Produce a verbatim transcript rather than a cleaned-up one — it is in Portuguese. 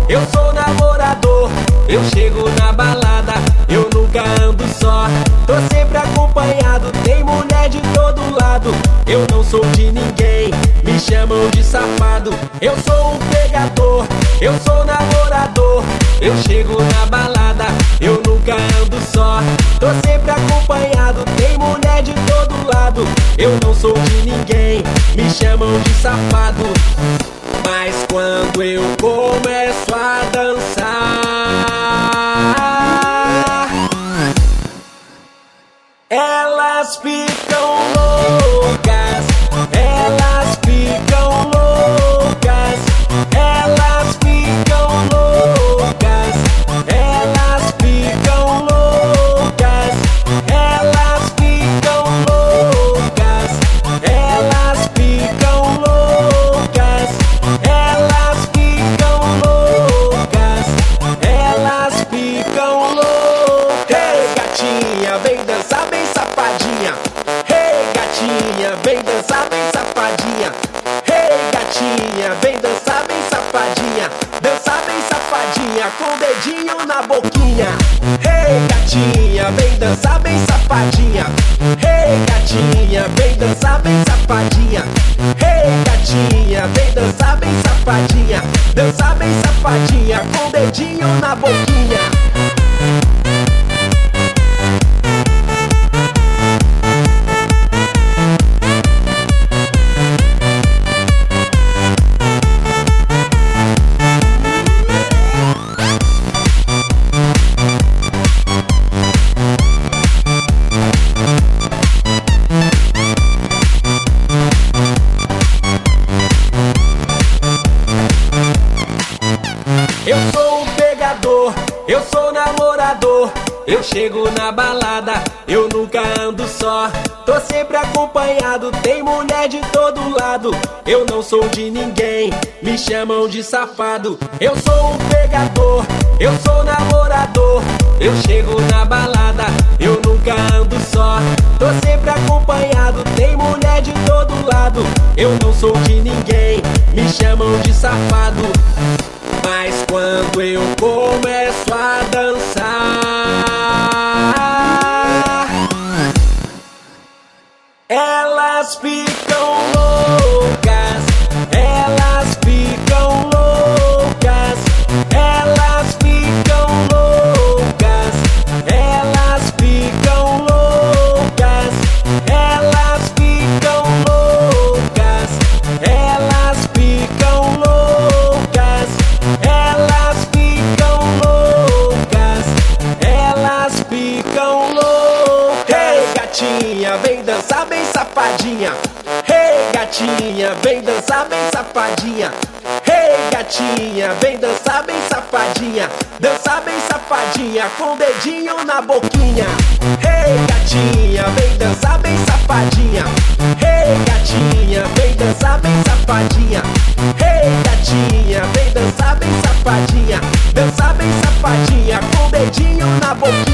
eu sou namorador. Eu chego na balada, eu nunca ando só. Tô sempre acompanhado, tem mulher de todo lado. Eu não sou de ninguém, me chamam de safado. Eu sou um pegador, eu sou namorador. Eu chego na balada, eu nunca ando só. Tô sempre acompanhado, tem mulher de todo lado. Eu não sou de ninguém, me chamam de safado. Mas quando eu começo a dançar, elas ficam loucas, elas ficam loucas, elas ficam loucas, elas ficam loucas, elas ficam loucas, elas ficam loucas, elas ficam loucas, elas ficam loucas. Hey, gatinha, vem dançar bem safadinha. Hey, gatinha, vem dançar bem safadinha. Hey, gatinha, vem dançar bem safadinha. Dançar bem safadinha, com o dedinho na boquinha. Hey, gatinha, vem dançar bem safadinha. Hey, gatinha, vem dançar bem safadinha. Hey, gatinha, vem dançar bem safadinha. Dançar bem safadinha, com o dedinho na boquinha. Eu sou um pegador, eu sou namorador. Eu chego na balada, eu nunca ando só. Tô sempre acompanhado, tem mulher de todo lado. Eu não sou de ninguém, me chamam de safado. Eu sou um pegador, eu sou namorador. Eu chego na balada, eu nunca ando só. Tô sempre acompanhado, tem mulher de todo lado. Eu não sou de ninguém, me chamam de safado. Mas quando eu começo a dançar, elas ficam loucas, elas ficam loucas, elas ficam loucas, elas ficam loucas, elas ficam loucas, elas ficam loucas, elas ficam loucas, elas ficam loucas. Hey, gatinha, vem dançar bem safadinha. Hey, gatinha, vem dançar bem safadinha. Hey, gatinha, vem dançar bem safadinha. Dançar bem safadinha, com o dedinho na boquinha. Hey, gatinha, vem dançar bem safadinha. Hey, gatinha, vem dançar bem safadinha. Hey, gatinha, vem dançar bem safadinha. Dançar bem safadinha, com o dedinho na boquinha.